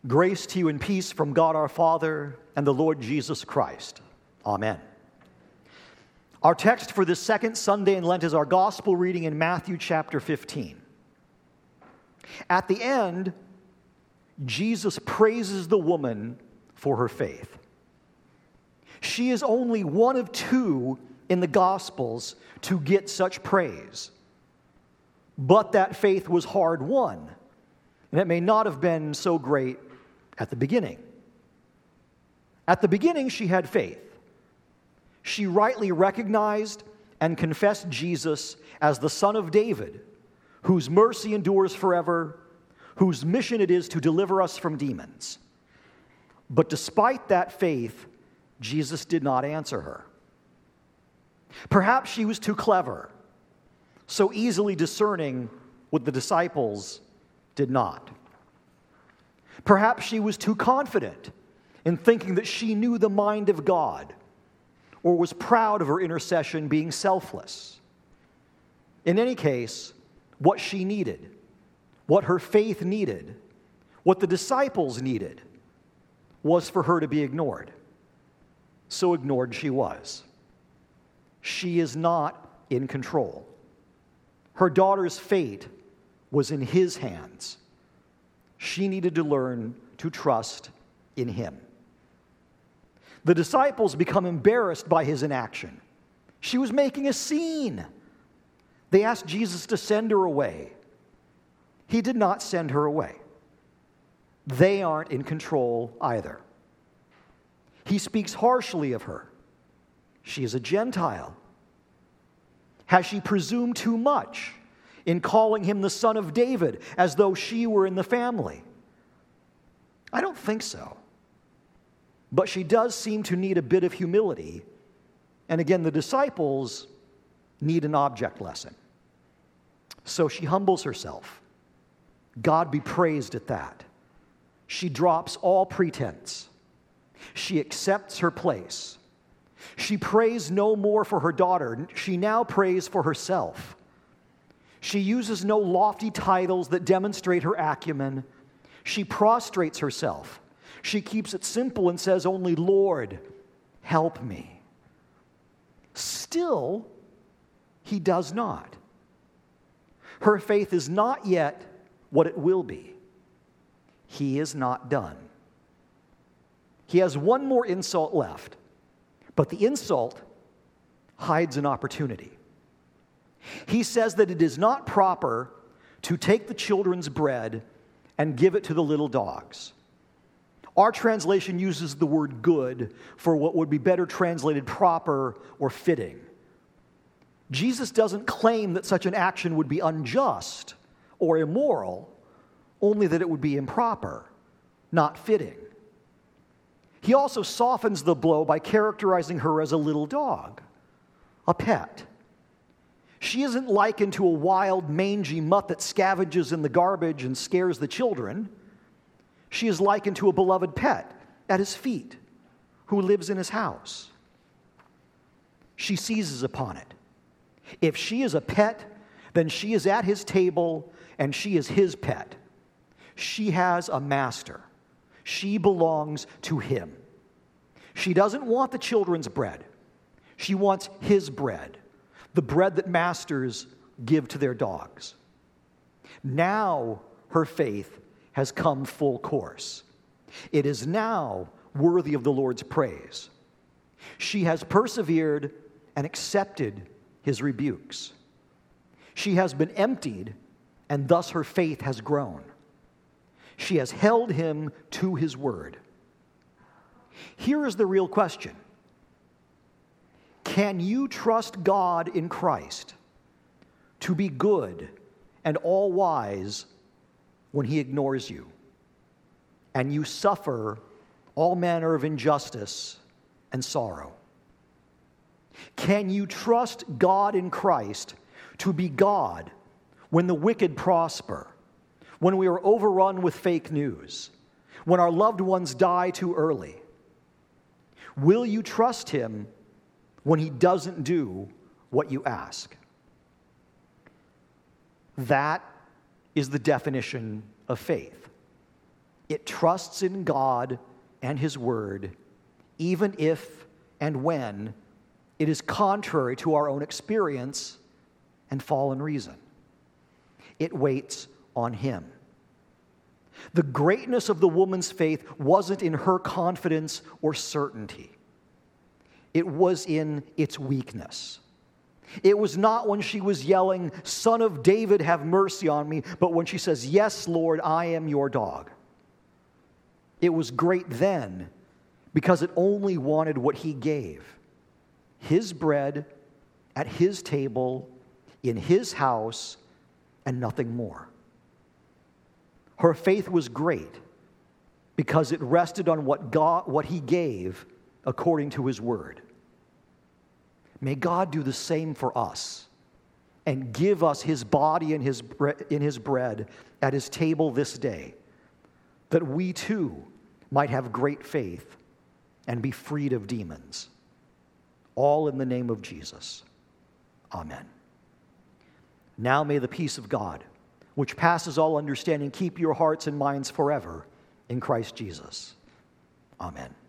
Grace to you and peace from God our Father and the Lord Jesus Christ. Amen. Our text for this second Sunday in Lent is our gospel reading in Matthew chapter 15. At the end, Jesus praises the woman for her faith. She is only one of two in the Gospels to get such praise. But that faith was hard-won, and it may not have been so great at the beginning. At the beginning, she had faith. She rightly recognized and confessed Jesus as the Son of David, whose mercy endures forever, whose mission it is to deliver us from demons. But despite that faith, Jesus did not answer her. Perhaps she was too clever, so easily discerning what the disciples did not. Perhaps she was too confident in thinking that she knew the mind of God, or was proud of her intercession being selfless. In any case, what she needed, what her faith needed, what the disciples needed, was for her to be ignored. So ignored she was. She is not in control. Her daughter's fate was in his hands. She needed to learn to trust in him. The disciples become embarrassed by his inaction. She was making a scene. They asked Jesus to send her away. He did not send her away. They aren't in control either. He speaks harshly of her. She is a Gentile. Has she presumed too much in calling him the Son of David as though she were in the family? I don't think so. But she does seem to need a bit of humility. And again, the disciples need an object lesson. So she humbles herself. God be praised at that. She drops all pretense. She accepts her place. She prays no more for her daughter. She now prays for herself. She uses no lofty titles that demonstrate her acumen. She prostrates herself. She keeps it simple and says only, "Lord, help me." Still, he does not. Her faith is not yet what it will be. He is not done. He has one more insult left, but the insult hides an opportunity. He says that it is not proper to take the children's bread and give it to the little dogs. Our translation uses the word good for what would be better translated proper or fitting. Jesus doesn't claim that such an action would be unjust or immoral, only that it would be improper, not fitting. He also softens the blow by characterizing her as a little dog, a pet. She isn't likened to a wild, mangy mutt that scavenges in the garbage and scares the children. She is likened to a beloved pet at his feet who lives in his house. She seizes upon it. If she is a pet, then she is at his table and she is his pet. She has a master. She belongs to him. She doesn't want the children's bread. She wants his bread, the bread that masters give to their dogs. Now her faith has come full course. It is now worthy of the Lord's praise. She has persevered and accepted his rebukes. She has been emptied, and thus her faith has grown. She has held him to his word. Here is the real question. Can you trust God in Christ to be good and all-wise when he ignores you, and you suffer all manner of injustice and sorrow? Can you trust God in Christ to be God when the wicked prosper, when we are overrun with fake news, when our loved ones die too early? Will you trust him when he doesn't do what you ask? That is the definition of faith. It trusts in God and His Word, even if and when it is contrary to our own experience and fallen reason. It waits on Him. The greatness of the woman's faith wasn't in her confidence or certainty. It was in its weakness. It was not when she was yelling, "Son of David, have mercy on me," but when she says, "Yes, Lord, I am your dog." It was great then because it only wanted what He gave: His bread at His table, in His house, and nothing more. Her faith was great because it rested on what He gave according to His Word. May God do the same for us and give us His body and in His bread at His table this day, that we too might have great faith and be freed of demons. All in the name of Jesus. Amen. Now may the peace of God, which passes all understanding, keep your hearts and minds forever in Christ Jesus. Amen.